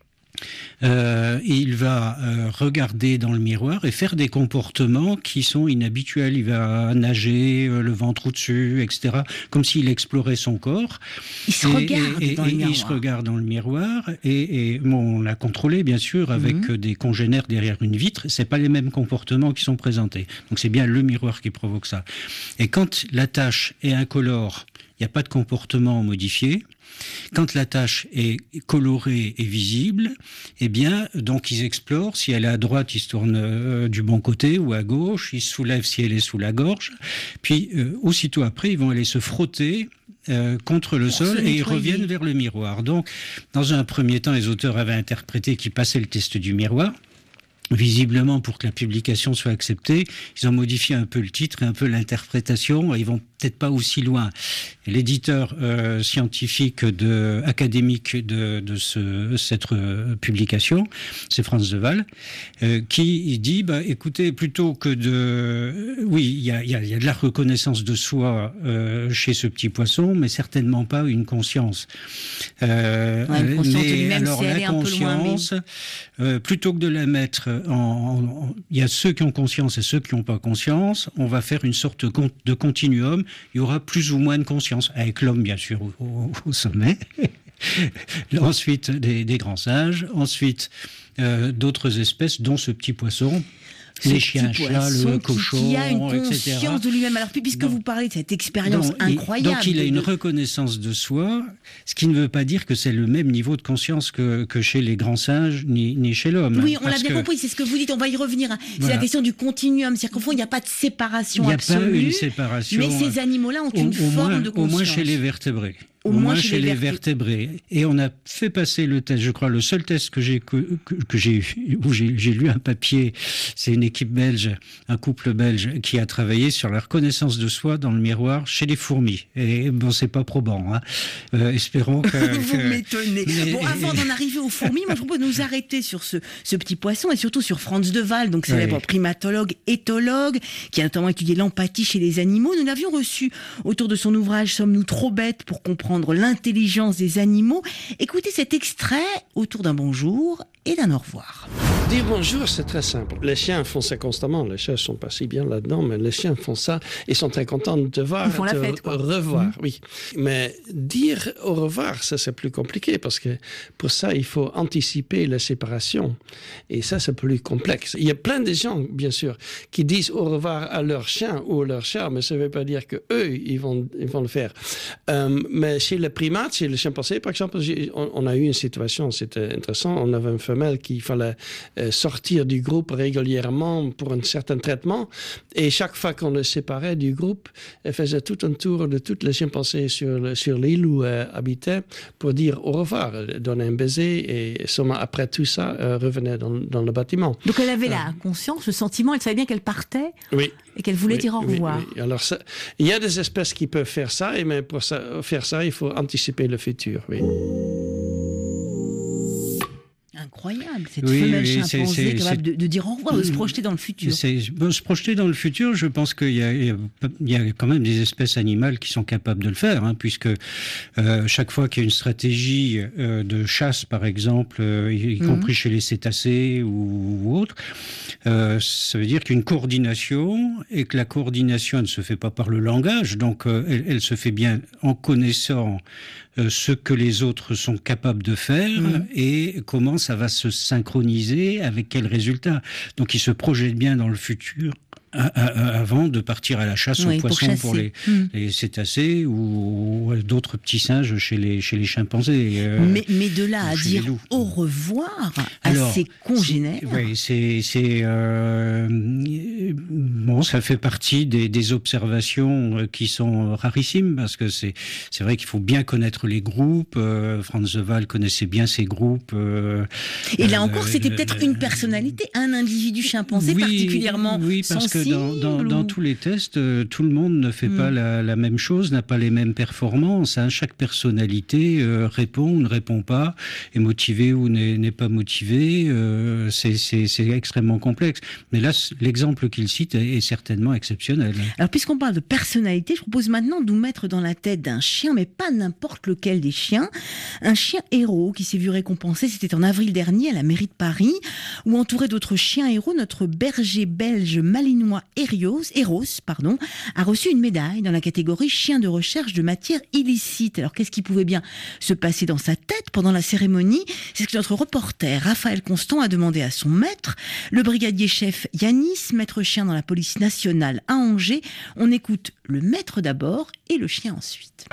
S5: Euh, il va euh, regarder dans le miroir et faire des comportements qui sont inhabituels. Il va nager, euh, le ventre au-dessus, et cetera, comme s'il explorait son corps.
S4: Il se
S5: et,
S4: regarde
S5: et,
S4: dans
S5: et,
S4: le miroir.
S5: Il se regarde dans le miroir et, et bon, on l'a contrôlé, bien sûr, avec mmh. des congénères derrière une vitre. C'est pas les mêmes comportements qui sont présentés. Donc c'est bien le miroir qui provoque ça. Et quand la tache est incolore, il n'y a pas de comportement modifié. Quand la tache est colorée et visible, eh bien, donc ils explorent. Si elle est à droite, ils se tournent euh, du bon côté ou à gauche. Ils se soulèvent si elle est sous la gorge. Puis, euh, aussitôt après, ils vont aller se frotter euh, contre le
S4: Pour
S5: sol et ils reviennent vers le miroir. Donc, dans un premier temps, les auteurs avaient interprété qu'ils passaient le test du miroir. Visiblement, pour que la publication soit acceptée, ils ont modifié un peu le titre et un peu l'interprétation. Ils vont peut-être pas aussi loin. L'éditeur euh, scientifique de, académique de, de ce, cette euh, publication, c'est Franz de Waal, euh, qui dit, bah, écoutez, plutôt que de... Oui, il y a, y a, y a de la reconnaissance de soi euh, chez ce petit poisson, mais certainement pas une conscience.
S4: Euh, ouais, une conscience
S5: mais,
S4: de lui-même,
S5: alors,
S4: si elle
S5: la
S4: est un
S5: conscience,
S4: peu loin, mais...
S5: euh, plutôt que de la mettre en... Il y a ceux qui ont conscience et ceux qui n'ont pas conscience, on va faire une sorte de continuum. Il y aura plus ou moins de conscience, avec l'homme bien sûr au, au, au sommet, ensuite des, des grands singes, ensuite euh, d'autres espèces, dont ce petit poisson,
S4: ce
S5: les chiens, chats, le cochon,
S4: qui, qui a une conscience
S5: et cetera.
S4: de lui-même. Alors, puisque donc, vous parlez de cette expérience
S5: donc,
S4: incroyable...
S5: Donc il a une
S4: de...
S5: reconnaissance de soi, ce qui ne veut pas dire que c'est le même niveau de conscience que, que chez les grands singes, ni, ni chez l'homme.
S4: Oui, on l'a bien
S5: que...
S4: compris, c'est ce que vous dites, on va y revenir. C'est
S5: voilà.
S4: la question du continuum, c'est-à-dire qu'au fond, il n'y a pas de séparation absolue.
S5: Il n'y a pas une séparation.
S4: Mais ces animaux-là ont
S5: au,
S4: une
S5: au
S4: forme
S5: moins,
S4: de conscience.
S5: Au moins chez les vertébrés.
S4: Au,
S5: au
S4: moins
S5: moins
S4: chez,
S5: chez les,
S4: les
S5: vertébrés. vertébrés. Et on a fait passer le test, je crois, le seul test que j'ai, que, que, que j'ai eu, où j'ai, j'ai lu un papier, c'est une équipe belge, un couple belge, qui a travaillé sur la reconnaissance de soi dans le miroir chez les fourmis. Et bon, c'est pas probant, hein. Euh, espérons que...
S4: Vous
S5: que...
S4: m'étonnez.
S5: Mais...
S4: Bon, avant d'en arriver aux fourmis, moi je propose de nous arrêter sur ce, ce petit poisson et surtout sur Franz de Waal, donc célèbre oui. primatologue, éthologue, qui a notamment étudié l'empathie chez les animaux. Nous l'avions reçu autour de son ouvrage « Sommes-nous trop bêtes pour comprendre l'intelligence des animaux ?» Écoutez cet extrait autour d'un bonjour et d'un au revoir.
S9: Dire bonjour, c'est très simple. Les chiens font ça constamment. Les chats sont pas si bien là-dedans, mais les chiens font ça et sont très contents de te voir,
S4: Ils font
S9: te
S4: la fête, quoi.
S9: revoir.
S4: Mmh.
S9: Oui. Mais dire au revoir, ça c'est plus compliqué parce que pour ça, il faut anticiper la séparation. Et ça, c'est plus complexe. Il y a plein de gens, bien sûr, qui disent au revoir à leur chien ou à leur chat, mais ça ne veut pas dire que eux, ils vont, ils vont le faire. Euh, mais chez les primates, chez les chimpanzés, par exemple, on, on a eu une situation, c'était intéressant. On avait une femelle qu'il fallait euh, sortir du groupe régulièrement pour un certain traitement. Et chaque fois qu'on le séparait du groupe, elle faisait tout un tour de toutes les chimpanzés sur, le, sur l'île où elle habitait pour dire au revoir, donner un baiser et seulement après tout ça, euh, revenait dans, dans le bâtiment.
S4: Donc elle avait
S9: euh,
S4: la conscience, le sentiment, elle savait bien qu'elle partait
S9: oui.
S4: et qu'elle voulait
S9: oui,
S4: dire au revoir.
S9: Oui, oui. Alors ça, il y a des espèces qui peuvent faire ça, et mais pour ça, faire ça, il faut anticiper le futur. Oui.
S4: incroyable, cette
S5: oui,
S4: femelle
S5: oui,
S4: chimpanzé
S5: c'est, c'est,
S4: capable
S5: c'est...
S4: De, de dire au revoir, de se projeter dans le futur.
S5: C'est, bon, se projeter dans le futur, je pense qu'il y a, il y a quand même des espèces animales qui sont capables de le faire, hein, puisque euh, chaque fois qu'il y a une stratégie euh, de chasse, par exemple, euh, y, y mmh. compris chez les cétacés ou, ou autres, euh, ça veut dire qu'une coordination, et que la coordination ne se fait pas par le langage, donc euh, elle, elle se fait bien en connaissant euh, ce que les autres sont capables de faire mmh. et comment ça va se synchroniser, avec quels résultats. Donc ils se projettent bien dans le futur à, à, avant de partir à la chasse oui, aux poissons pour, pour les, mmh. les cétacés ou, ou d'autres petits singes chez les, chez les chimpanzés.
S4: Euh, mais, mais de là à dire au revoir à Alors, ses congénères.
S5: Oui, c'est, c'est euh, bon, ça fait partie des, des observations qui sont rarissimes parce que c'est, c'est vrai qu'il faut bien connaître les groupes. Euh, Franz de Waal connaissait bien ces groupes. Euh,
S4: Et là encore, euh, c'était euh, peut-être une personnalité, un individu chimpanzé
S5: oui,
S4: particulièrement
S5: oui, parce
S4: sensible.
S5: Que dans, dans,
S4: ou...
S5: dans tous les tests, euh, tout le monde ne fait mm. pas la, la même chose, n'a pas les mêmes performances. Hein. Chaque personnalité euh, répond ou ne répond pas, est motivée ou n'est, n'est pas motivée. Euh, c'est, c'est, c'est extrêmement complexe. Mais là, l'exemple qu'il cite est, est certainement exceptionnel.
S4: Alors, puisqu'on parle de personnalité, je propose maintenant de nous mettre dans la tête d'un chien, mais pas n'importe lequel des chiens. Un chien héros qui s'est vu récompensé, c'était en avril dernier à la mairie de Paris, où entouré d'autres chiens héros, notre berger belge malinois Eros, Eros pardon, a reçu une médaille dans la catégorie chien de recherche de matière illicite. Alors qu'est-ce qui pouvait bien se passer dans sa tête pendant la cérémonie? C'est ce que notre reporter Raphaël Constant a demandé à son maître, le brigadier chef Yanis, maître chien dans la police nationale à Angers. On écoute le maître d'abord et le chien ensuite.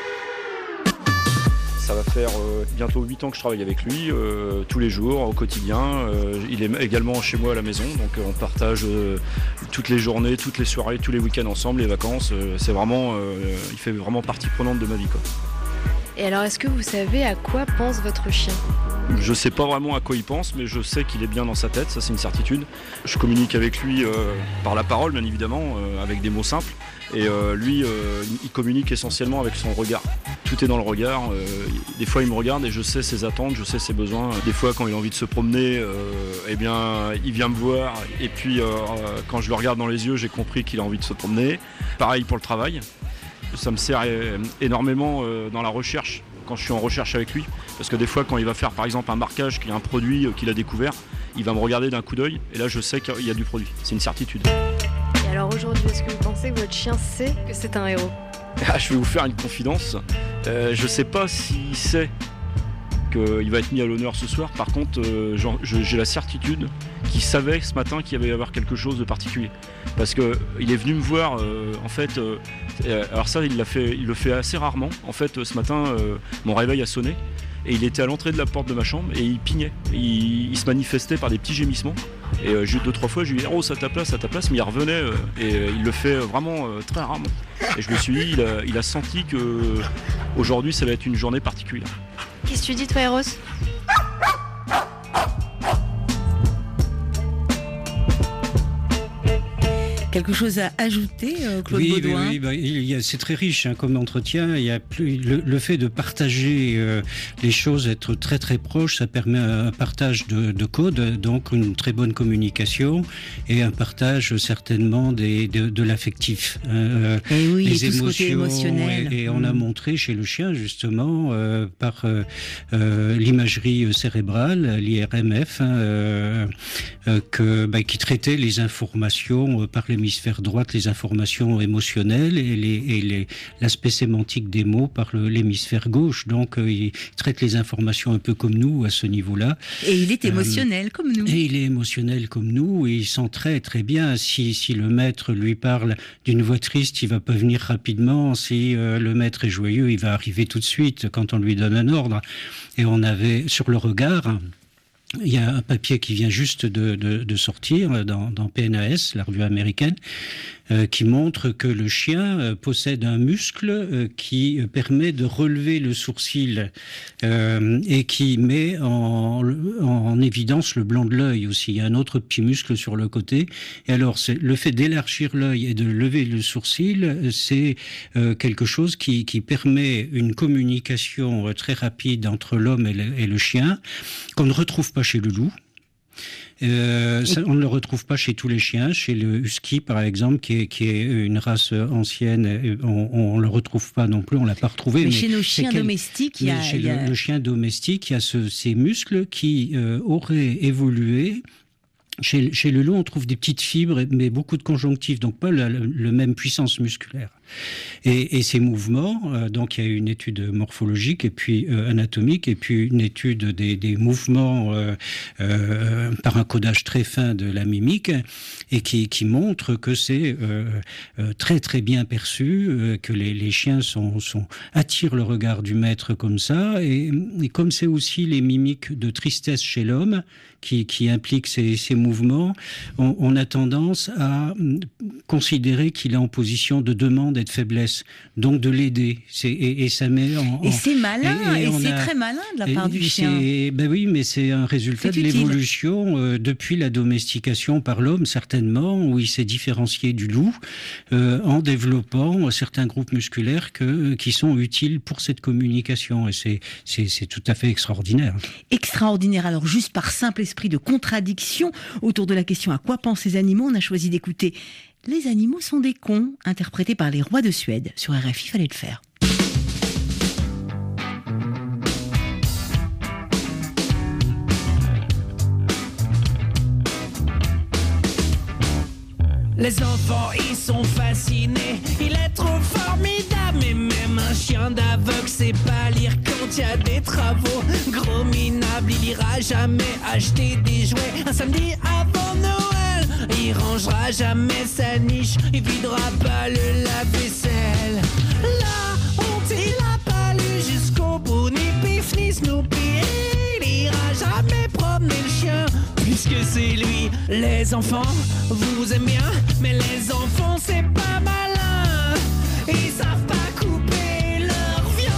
S14: Ça va faire euh, bientôt huit ans que je travaille avec lui, euh, tous les jours, au quotidien. Euh, il est également chez moi à la maison, donc euh, on partage euh, toutes les journées, toutes les soirées, tous les week-ends ensemble, les vacances. Euh, c'est vraiment, euh, il fait vraiment partie prenante de ma vie, quoi.
S15: Et alors, est-ce que vous savez à quoi pense votre chien ?
S14: Je ne sais pas vraiment à quoi il pense, mais je sais qu'il est bien dans sa tête, ça c'est une certitude. Je communique avec lui euh, par la parole, bien évidemment, euh, avec des mots simples. Et euh, lui, euh, il communique essentiellement avec son regard. Tout est dans le regard. Euh, des fois, il me regarde et je sais ses attentes, je sais ses besoins. Des fois, quand il a envie de se promener, euh, eh bien, il vient me voir. Et puis, euh, quand je le regarde dans les yeux, j'ai compris qu'il a envie de se promener. Pareil pour le travail. Ça me sert énormément euh, dans la recherche, quand je suis en recherche avec lui. Parce que des fois, quand il va faire, par exemple, un marquage, qu'il y a un produit qu'il a découvert, il va me regarder d'un coup d'œil. Et là, je sais qu'il y a du produit. C'est une certitude.
S15: Et alors aujourd'hui, est-ce que vous pensez que votre chien sait que c'est un héros ?
S14: Ah, je vais vous faire une confidence. Euh, je ne sais pas s'il sait qu'il va être mis à l'honneur ce soir. Par contre, euh, genre, je, j'ai la certitude qu'il savait ce matin qu'il allait y avoir quelque chose de particulier. Parce qu'il est venu me voir, euh, en fait, euh, alors ça, il, l'a fait, il le fait assez rarement. En fait, ce matin, euh, mon réveil a sonné. Et il était à l'entrée de la porte de ma chambre et il pignait. Il, il se manifestait par des petits gémissements. Et euh, j'ai eu deux, trois fois, je lui ai dit « Oh, ça ta place, à ta place », mais il revenait euh, et euh, il le fait vraiment euh, très rarement. Et je me suis dit, il a, il a senti qu'aujourd'hui, ça va être une journée particulière.
S15: Qu'est-ce que tu dis, toi, Eros ?
S4: Quelque chose à ajouter, euh, Claude
S5: oui,
S4: Baudouin ?
S5: Oui, bah, il y a, c'est très riche hein, comme entretien. Il y a plus, le, le fait de partager euh, les choses, être très très proche, ça permet un partage de, de code, donc une très bonne communication et un partage certainement des, de, de l'affectif. Euh,
S4: et oui,
S5: les
S4: et
S5: émotions,
S4: tout ce côté émotionnel.
S5: Et, et on a montré chez le chien justement euh, par euh, euh, l'imagerie cérébrale, l'I R M F, hein, euh, euh, que, bah, qui traitait les informations euh, par les l'hémisphère droite, les informations émotionnelles et, les, et les, l'aspect sémantique des mots par le, l'hémisphère gauche. Donc, euh, il traite les informations un peu comme nous à ce niveau-là.
S4: Et il est émotionnel euh, comme nous.
S5: Et il est émotionnel comme nous et il sent très très bien. Si, si le maître lui parle d'une voix triste, il va pas venir rapidement. Si euh, le maître est joyeux, il va arriver tout de suite quand on lui donne un ordre. Et on avait sur le regard... Il y a un papier qui vient juste de, de, de sortir dans, dans P N A S, la revue américaine, euh, qui montre que le chien euh, possède un muscle euh, qui permet de relever le sourcil euh, et qui met en, en évidence le blanc de l'œil aussi. Il y a un autre petit muscle sur le côté. Et alors, c'est, le fait d'élargir l'œil et de lever le sourcil, c'est euh, quelque chose qui, qui permet une communication euh, très rapide entre l'homme et le, et le chien, qu'on ne retrouve pas chez le loup. Euh, ça, on ne le retrouve pas chez tous les chiens. Chez le husky, par exemple, qui est, qui est une race ancienne, on ne le retrouve pas non plus, on ne l'a pas retrouvé.
S4: Mais, mais
S5: chez
S4: nos chiens quel... domestiques, il y a...
S5: Chez
S4: il y a...
S5: Le, le chien domestique, il y a ce, ces muscles qui euh, auraient évolué. Chez, chez le loup, on trouve des petites fibres, mais beaucoup de conjonctifs, donc pas la, la, la même puissance musculaire. Et, et ces mouvements, euh, donc il y a une étude morphologique et puis euh, anatomique, et puis une étude des, des mouvements euh, euh, par un codage très fin de la mimique, et qui, qui montre que c'est euh, euh, très très bien perçu, euh, que les, les chiens sont, sont, attirent le regard du maître comme ça, et, et comme c'est aussi les mimiques de tristesse chez l'homme, qui, qui impliquent ces, ces mouvements, on, on a tendance à considérer qu'il est en position de demande et de faiblesse, donc de l'aider. C'est, et, et ça met en, en,
S4: et c'est malin, et, et, et c'est a, très malin de la part
S5: et,
S4: du chien.
S5: Ben oui, mais c'est un résultat c'est de utile. l'évolution euh, depuis la domestication par l'homme, certainement, où il s'est différencié du loup, euh, en développant certains groupes musculaires que, qui sont utiles pour cette communication. Et c'est, c'est, c'est tout à fait extraordinaire.
S4: Extraordinaire. Alors, juste par simple esprit de contradiction, autour de la question « À quoi pensent les animaux ?», on a choisi d'écouter « Les animaux sont des cons », interprété par les rois de Suède. Sur R F I, fallait le faire.
S16: Les enfants, ils sont fascinés, il est trop formidable. Mais même un chien d'aveugle sait pas lire quand il y a des travaux. Gros minable, il ira jamais acheter des jouets un samedi avant Noël. Il rangera jamais sa niche, il videra pas le lave-vaisselle. La honte, il a pas lu jusqu'au bout, ni Pif ni Snoopy. Il ira jamais promener le chien, puisque c'est lui. Les enfants, vous aimez bien, mais les enfants c'est pas malin. Ils savent pas couper leur viande.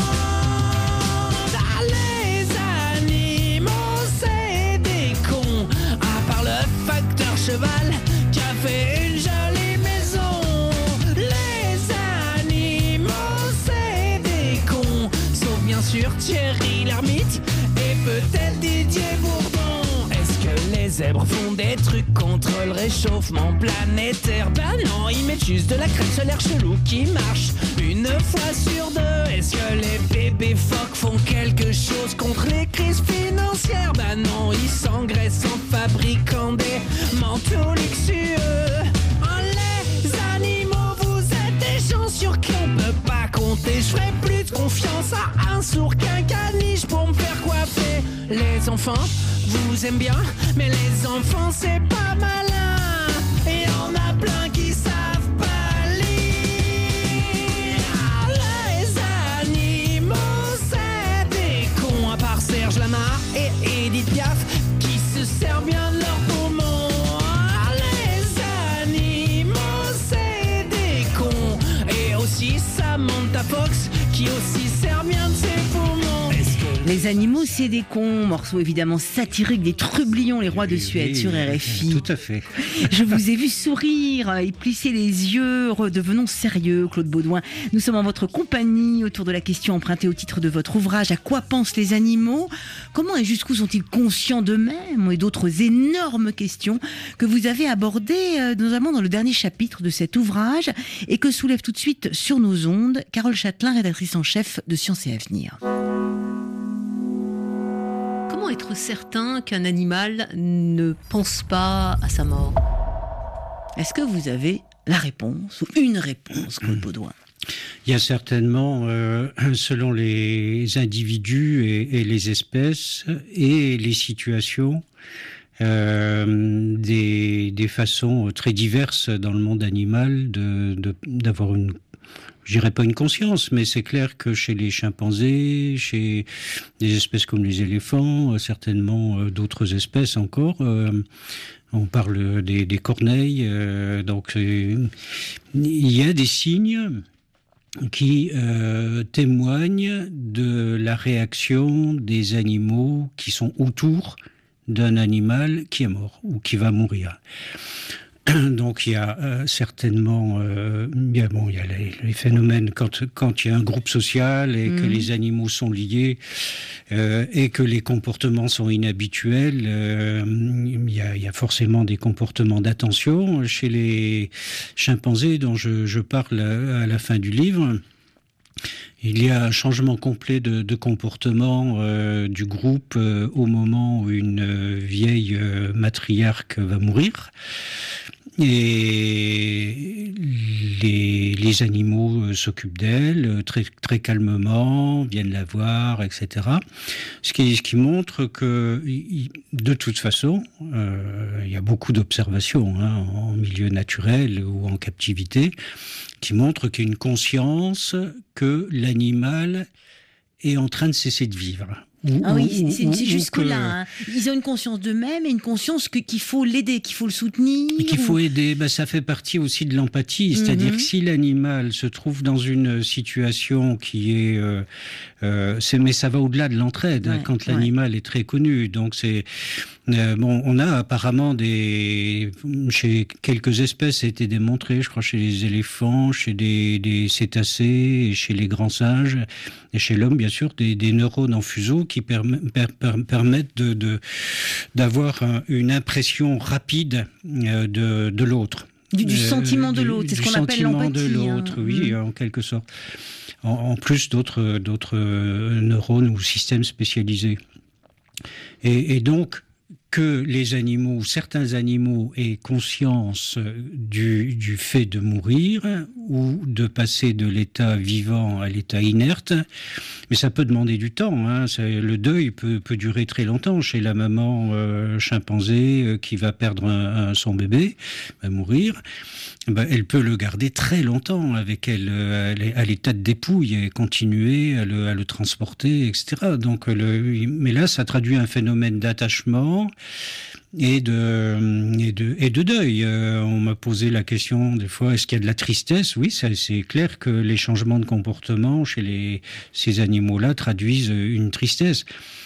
S16: Ah, les animaux c'est des cons, à part le facteur cheval qui a fait une jolie maison. Les animaux c'est des cons, sauf bien sûr Thierry l'ermite et peut-être Didier Bourdon. Les zèbres font des trucs contre le réchauffement planétaire. Ben non, ils mettent juste de la crème solaire chelou qui marche une fois sur deux. Est-ce que les bébés phoques font quelque chose contre les crises financières? Ben non, ils s'engraissent en fabriquant des manteaux luxueux. Oh, les animaux, vous êtes des gens sur qui on peut pas compter. Je ferai plus de confiance à un sourd qu'un caniche pour me faire coiffer. Les enfants, vous aimez bien, mais les enfants c'est pas malin. Et y en a plein qui savent pas lire. Ah, les animaux c'est des cons, à part Serge Lama et Edith Piaf qui se servent bien de leurs poumons. Ah, les animaux c'est des cons, et aussi Samantha Fox qui aussi sert bien de ses poumons.
S4: Les animaux, c'est des cons. Morceau évidemment satirique des Trublions, les rois de Suède, oui, sur R F I.
S5: Tout à fait.
S4: Je vous ai vu sourire et plisser les yeux. Redevenons sérieux, Claude Baudouin. Nous sommes en votre compagnie autour de la question empruntée au titre de votre ouvrage « À quoi pensent les animaux ? Comment et jusqu'où sont-ils conscients d'eux-mêmes ?» et d'autres énormes questions que vous avez abordées, notamment dans le dernier chapitre de cet ouvrage, et que soulève tout de suite sur nos ondes Carole Châtelain, rédactrice en chef de Science et Avenir.
S17: Comment être certain qu'un animal ne pense pas à sa mort ?
S4: Est-ce que vous avez la réponse, ou une réponse, Claude Baudouin ?
S5: Il y a certainement, euh, selon les individus et, et les espèces et les situations, euh, des, des façons très diverses dans le monde animal de, de, d'avoir une je dirais pas une conscience, mais c'est clair que chez les chimpanzés, chez des espèces comme les éléphants, euh, certainement euh, d'autres espèces encore, euh, on parle des, des corneilles, euh, donc euh, il y a des signes qui euh, témoignent de la réaction des animaux qui sont autour d'un animal qui est mort ou qui va mourir. Donc il y a euh, certainement, euh, bien, bon, il y a les, les phénomènes quand quand il y a un groupe social et mmh. que les animaux sont liés euh, et que les comportements sont inhabituels, euh, il y a, il y a forcément des comportements d'attention chez les chimpanzés dont je, je parle à, à la fin du livre. Il y a un changement complet de, de comportement euh, du groupe euh, au moment où une euh, vieille euh, matriarque va mourir. Et les, les animaux euh, s'occupent d'elle euh, très, très calmement, viennent la voir, et cetera. Ce qui, ce qui montre que, de toute façon, euh, il y a beaucoup d'observations hein, en milieu naturel ou en captivité, qui montrent qu'il y a une conscience que l'animal est en train de cesser de vivre. Ou,
S4: ah oui,
S5: ou,
S4: c'est,
S5: ou,
S4: c'est jusque-là.
S5: Que...
S4: Hein. Ils ont une conscience d'eux-mêmes et une conscience que, qu'il faut l'aider, qu'il faut le soutenir.
S5: Et qu'il
S4: ou...
S5: faut aider, ben, ça fait partie aussi de l'empathie. C'est-à-dire mm-hmm. que si l'animal se trouve dans une situation qui est... Euh, euh, c'est mais ça va au-delà de l'entraide, ouais, hein, quand l'animal ouais. est très connu. Donc c'est... Euh, bon, on a apparemment des... Chez quelques espèces, ça a été démontré, je crois, chez les éléphants, chez des, des cétacés, et chez les grands singes, et chez l'homme, bien sûr, des, des neurones en fuseau qui perm- per- per- permettent de, de, d'avoir un, une impression rapide euh, de, de l'autre.
S4: Du, du sentiment euh, de l'autre, c'est ce qu'on appelle l'empathie.
S5: Du sentiment de l'autre, hein. oui, mmh. en quelque sorte. En, en plus d'autres, d'autres neurones ou systèmes spécialisés. Et, et donc, que les animaux, certains animaux aient conscience du, du fait de mourir ou de passer de l'état vivant à l'état inerte, mais ça peut demander du temps. Hein. Le deuil peut, peut durer très longtemps chez la maman euh, chimpanzé euh, qui va perdre un, un, son bébé, va mourir. Ben, elle peut le garder très longtemps avec elle, à l'état de dépouille et continuer à le, à le transporter, et cetera. Donc, le, mais là, ça traduit un phénomène d'attachement et de, et de, et de deuil. Euh, on m'a posé la question des fois, est-ce qu'il y a de la tristesse ? Oui, ça, c'est clair que les changements de comportement chez les, ces animaux-là traduisent une tristesse.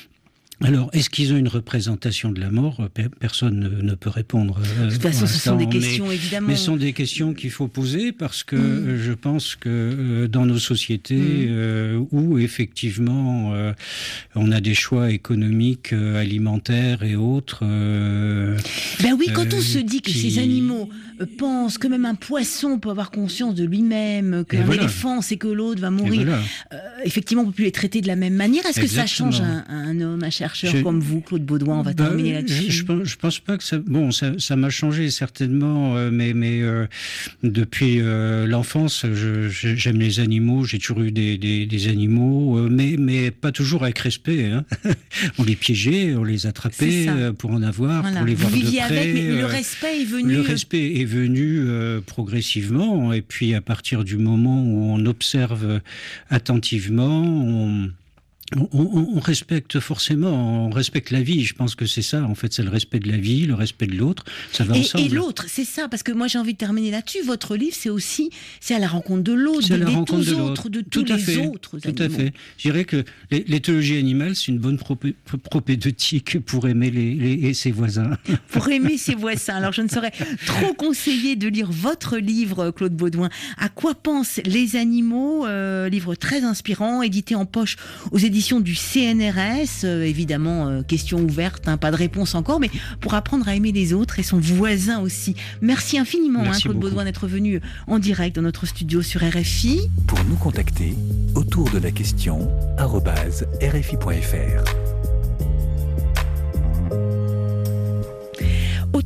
S5: Alors, est-ce qu'ils ont une représentation de la mort ? Personne ne, ne peut répondre.
S4: De toute façon, ce sont des questions,
S5: mais,
S4: évidemment.
S5: Mais ce sont des questions qu'il faut poser parce que
S4: mmh.
S5: je pense que euh, dans nos sociétés mmh. euh, où, effectivement, euh, on a des choix économiques, euh, alimentaires et autres... Euh,
S4: ben oui, quand euh, on se dit que
S5: qui...
S4: ces animaux euh, pensent que même un poisson peut avoir conscience de lui-même, qu'un voilà. éléphant sait que l'autre va mourir, voilà. euh, effectivement, on ne peut plus les traiter de la même manière. Est-ce Exactement. que ça change un, un homme, un chercheur je, comme vous, Claude Baudouin, on va bah, terminer là-dessus.
S5: Je, je, pense, je pense pas que ça... Bon, ça, ça m'a changé certainement, euh, mais, mais euh, depuis euh, l'enfance, je, je, j'aime les animaux, j'ai toujours eu des, des, des animaux, euh, mais, mais pas toujours avec respect. Hein. On les piégeait, on les attrapait euh, pour en avoir, voilà. pour les voir
S4: vous
S5: de près.
S4: Avec, mais
S5: euh,
S4: le respect est venu...
S5: Le respect est venu euh, progressivement, et puis à partir du moment où on observe attentivement, on... On, on, on respecte forcément, on respecte la vie. Je pense que c'est ça, en fait, c'est le respect de la vie, le respect de l'autre. Ça va
S4: et,
S5: ensemble.
S4: Et l'autre, c'est ça, parce que moi j'ai envie de terminer là-dessus. Votre livre, c'est aussi, c'est à la rencontre de l'autre,
S5: c'est
S4: des,
S5: à la
S4: des
S5: rencontre
S4: tous
S5: de
S4: autres, de tous
S5: tout à
S4: les
S5: fait,
S4: autres
S5: tout
S4: animaux.
S5: à fait. Je dirais que l'éthologie animale, c'est une bonne propé, propédeutique pour aimer les, les, ses voisins.
S4: Pour aimer ses voisins. Alors je ne saurais trop conseiller de lire votre livre, Claude Baudouin. À quoi pensent les animaux ? euh, Livre très inspirant, édité en poche aux éditions du C N R S, euh, évidemment, euh, question ouverte, hein, pas de réponse encore, mais pour apprendre à aimer les autres et son voisin aussi. Merci infiniment,
S5: Merci
S4: hein, Claude
S5: beaucoup.
S4: Baudouin, d'être venu en direct dans notre studio sur R F I.
S2: Pour nous contacter, autour de la question, arobase r f i point f r.
S4: Autour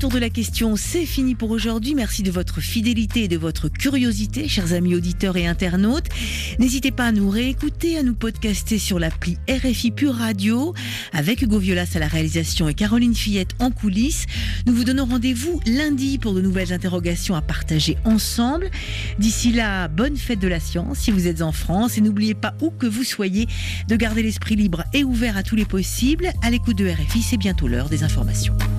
S4: Autour de la question, c'est fini pour aujourd'hui. Merci de votre fidélité et de votre curiosité, chers amis auditeurs et internautes. N'hésitez pas à nous réécouter, à nous podcaster sur l'appli R F I Pure Radio, avec Hugo Violas à la réalisation et Caroline Fillette en coulisses. Nous vous donnons rendez-vous lundi pour de nouvelles interrogations à partager ensemble. D'ici là, bonne fête de la science si vous êtes en France, et n'oubliez pas, où que vous soyez, de garder l'esprit libre et ouvert à tous les possibles. À l'écoute de R F I, c'est bientôt l'heure des informations.